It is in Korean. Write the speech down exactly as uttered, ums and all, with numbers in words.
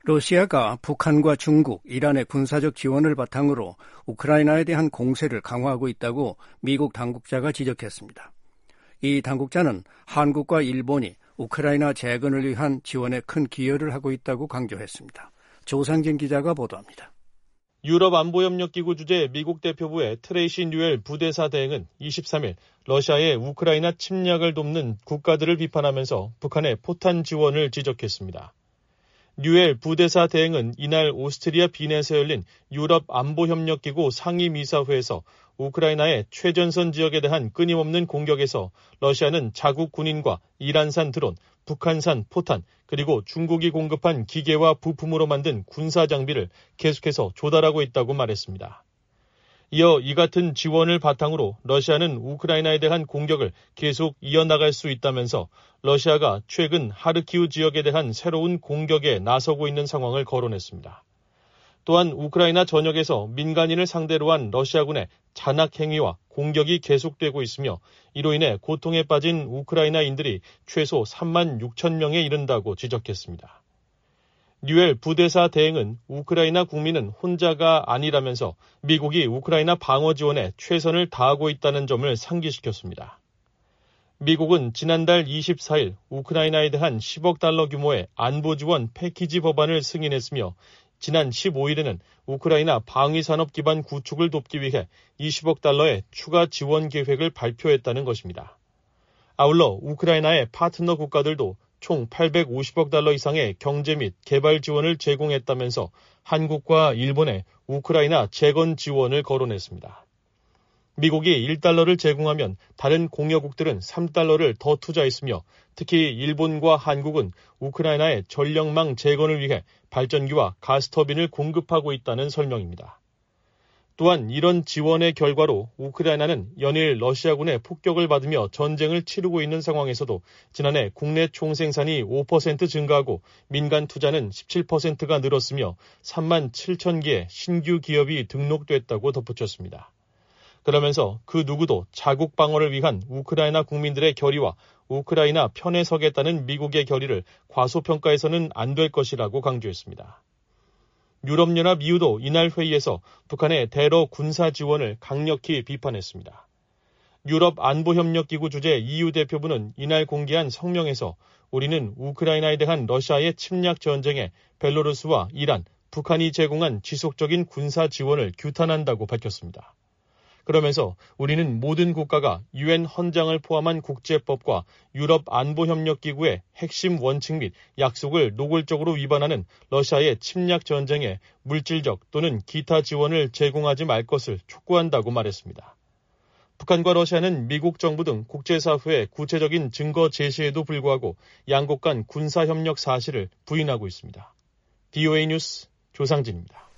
러시아가 북한과 중국, 이란의 군사적 지원을 바탕으로 우크라이나에 대한 공세를 강화하고 있다고 미국 당국자가 지적했습니다. 이 당국자는 한국과 일본이 우크라이나 재건을 위한 지원에 큰 기여를 하고 있다고 강조했습니다. 조상진 기자가 보도합니다. 유럽안보협력기구 주재 미국 대표부의 트레이시 뉴엘 부대사 대행은 이십삼일 러시아의 우크라이나 침략을 돕는 국가들을 비판하면서 북한의 포탄 지원을 지적했습니다. 뉴엘 부대사 대행은 이날 오스트리아 빈에서 열린 유럽안보협력기구 상임이사회에서 우크라이나의 최전선 지역에 대한 끊임없는 공격에서 러시아는 자국 군인과 이란산 드론, 북한산 포탄, 그리고 중국이 공급한 기계와 부품으로 만든 군사 장비를 계속해서 조달하고 있다고 말했습니다. 이어 이 같은 지원을 바탕으로 러시아는 우크라이나에 대한 공격을 계속 이어나갈 수 있다면서 러시아가 최근 하르키우 지역에 대한 새로운 공격에 나서고 있는 상황을 거론했습니다. 또한 우크라이나 전역에서 민간인을 상대로 한 러시아군의 잔악 행위와 공격이 계속되고 있으며 이로 인해 고통에 빠진 우크라이나인들이 최소 삼만 육천 명에 이른다고 지적했습니다. 뉴엘 부대사 대행은 우크라이나 국민은 혼자가 아니라면서 미국이 우크라이나 방어 지원에 최선을 다하고 있다는 점을 상기시켰습니다. 미국은 지난달 이십사일 우크라이나에 대한 십억 달러 규모의 안보 지원 패키지 법안을 승인했으며 지난 십오일에는 우크라이나 방위산업 기반 구축을 돕기 위해 이십억 달러의 추가 지원 계획을 발표했다는 것입니다. 아울러 우크라이나의 파트너 국가들도 총 팔백오십억 달러 이상의 경제 및 개발 지원을 제공했다면서 한국과 일본의 우크라이나 재건 지원을 거론했습니다. 미국이 일 달러를 제공하면 다른 공여국들은 삼 달러를 더 투자했으며 특히 일본과 한국은 우크라이나의 전력망 재건을 위해 발전기와 가스터빈을 공급하고 있다는 설명입니다. 또한 이런 지원의 결과로 우크라이나는 연일 러시아군의 폭격을 받으며 전쟁을 치르고 있는 상황에서도 지난해 국내 총생산이 오 퍼센트 증가하고 민간 투자는 십칠 퍼센트가 늘었으며 삼만 칠천 개의 신규 기업이 등록됐다고 덧붙였습니다. 그러면서 그 누구도 자국 방어를 위한 우크라이나 국민들의 결의와 우크라이나 편에 서겠다는 미국의 결의를 과소평가해서는 안 될 것이라고 강조했습니다. 유럽연합 이유도 이날 회의에서 북한의 대러 군사 지원을 강력히 비판했습니다. 유럽안보협력기구 주재 이유 대표부는 이날 공개한 성명에서 우리는 우크라이나에 대한 러시아의 침략 전쟁에 벨로루스와 이란, 북한이 제공한 지속적인 군사 지원을 규탄한다고 밝혔습니다. 그러면서 우리는 모든 국가가 유엔 헌장을 포함한 국제법과 유럽안보협력기구의 핵심 원칙 및 약속을 노골적으로 위반하는 러시아의 침략 전쟁에 물질적 또는 기타 지원을 제공하지 말 것을 촉구한다고 말했습니다. 북한과 러시아는 미국 정부 등 국제사회의 구체적인 증거 제시에도 불구하고 양국 간 군사협력 사실을 부인하고 있습니다. 디오에이 뉴스 조상진입니다.